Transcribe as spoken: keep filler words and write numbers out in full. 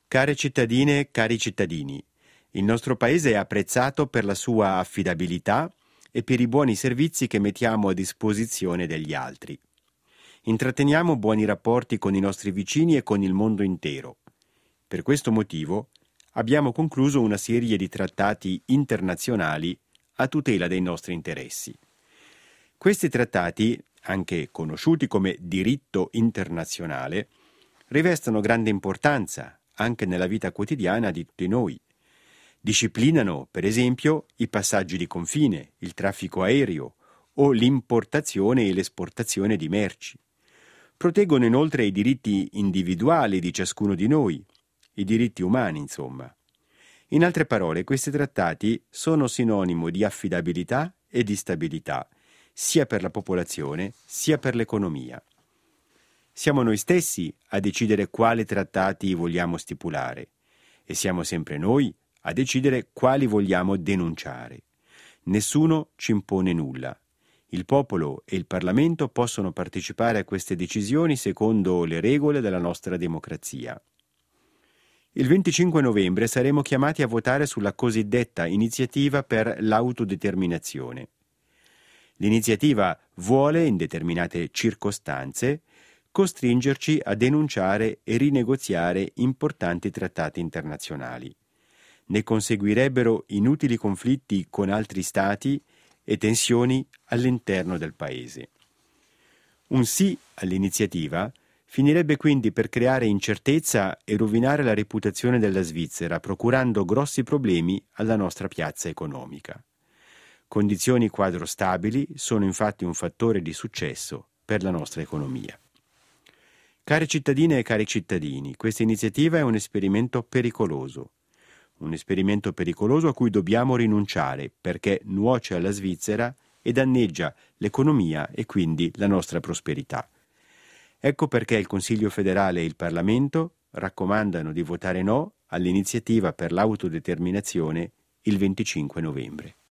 Care cittadine, cari cittadini, il nostro Paese è apprezzato per la sua affidabilità e per i buoni servizi che mettiamo a disposizione degli altri. Intratteniamo buoni rapporti con i nostri vicini e con il mondo intero. Per questo motivo abbiamo concluso una serie di trattati internazionali a tutela dei nostri interessi. Questi trattati, anche conosciuti come diritto internazionale, rivestono grande importanza anche nella vita quotidiana di tutti noi. Disciplinano, per esempio, i passaggi di confine, il traffico aereo o l'importazione e l'esportazione di merci. Proteggono inoltre i diritti individuali di ciascuno di noi, i diritti umani, insomma. In altre parole, questi trattati sono sinonimo di affidabilità e di stabilità, sia per la popolazione sia per l'economia. Siamo noi stessi a decidere quali trattati vogliamo stipulare e siamo sempre noi a decidere quali vogliamo denunciare. Nessuno ci impone nulla. Il popolo e il Parlamento possono partecipare a queste decisioni secondo le regole della nostra democrazia. Il venticinque novembre saremo chiamati a votare sulla cosiddetta iniziativa per l'autodeterminazione. L'iniziativa vuole, in determinate circostanze, costringerci a denunciare e rinegoziare importanti trattati internazionali. Ne conseguirebbero inutili conflitti con altri stati e tensioni all'interno del Paese. Un sì all'iniziativa finirebbe quindi per creare incertezza e rovinare la reputazione della Svizzera, procurando grossi problemi alla nostra piazza economica. Condizioni quadro stabili sono infatti un fattore di successo per la nostra economia. Care cittadine e cari cittadini, questa iniziativa è un esperimento pericoloso. Un esperimento pericoloso a cui dobbiamo rinunciare perché nuoce alla Svizzera e danneggia l'economia e quindi la nostra prosperità. Ecco perché il Consiglio federale e il Parlamento raccomandano di votare no all'iniziativa per l'autodeterminazione il venticinque novembre.